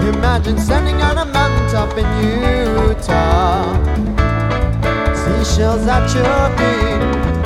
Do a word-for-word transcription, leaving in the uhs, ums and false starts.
Imagine standing on a mountaintop in Utah, seashells at your feet.